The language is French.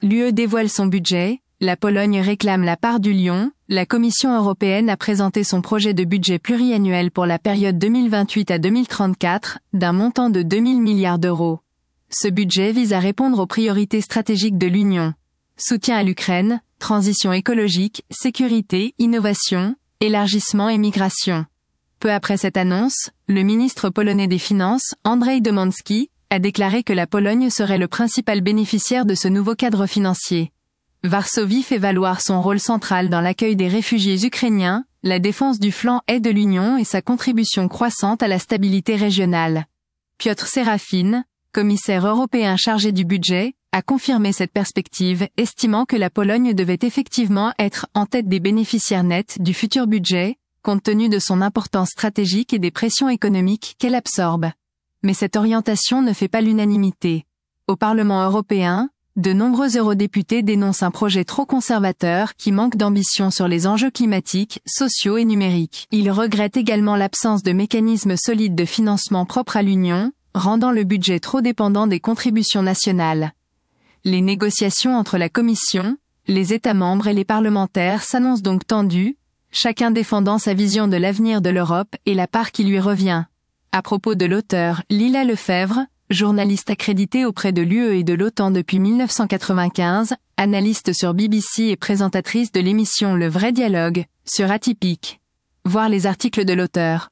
l'UE dévoile son budget, la Pologne réclame la part du lion, la Commission européenne a présenté son projet de budget pluriannuel pour la période 2028 à 2034, d'un montant de 2000 milliards d'euros. Ce budget vise à répondre aux priorités stratégiques de l'Union. Soutien à l'Ukraine, transition écologique, sécurité, innovation, élargissement et migration. Peu après cette annonce, le ministre polonais des Finances, Andrzej Domanski, a déclaré que la Pologne serait le principal bénéficiaire de ce nouveau cadre financier. Varsovie fait valoir son rôle central dans l'accueil des réfugiés ukrainiens, la défense du flanc est de l'Union et sa contribution croissante à la stabilité régionale. Piotr Serafin, commissaire européen chargé du budget, a confirmé cette perspective, estimant que la Pologne devait effectivement être en tête des bénéficiaires nets du futur budget, compte tenu de son importance stratégique et des pressions économiques qu'elle absorbe. Mais cette orientation ne fait pas l'unanimité. Au Parlement européen, de nombreux eurodéputés dénoncent un projet trop conservateur qui manque d'ambition sur les enjeux climatiques, sociaux et numériques. Ils regrettent également l'absence de mécanismes solides de financement propres à l'Union, rendant le budget trop dépendant des contributions nationales. Les négociations entre la Commission, les États membres et les parlementaires s'annoncent donc tendues, chacun défendant sa vision de l'avenir de l'Europe et la part qui lui revient. À propos de l'auteur, Lila Lefebvre, journaliste accréditée auprès de l'UE et de l'OTAN depuis 1995, analyste sur BBC et présentatrice de l'émission Le Vrai Dialogue, sur Atypique. Voir les articles de l'auteur.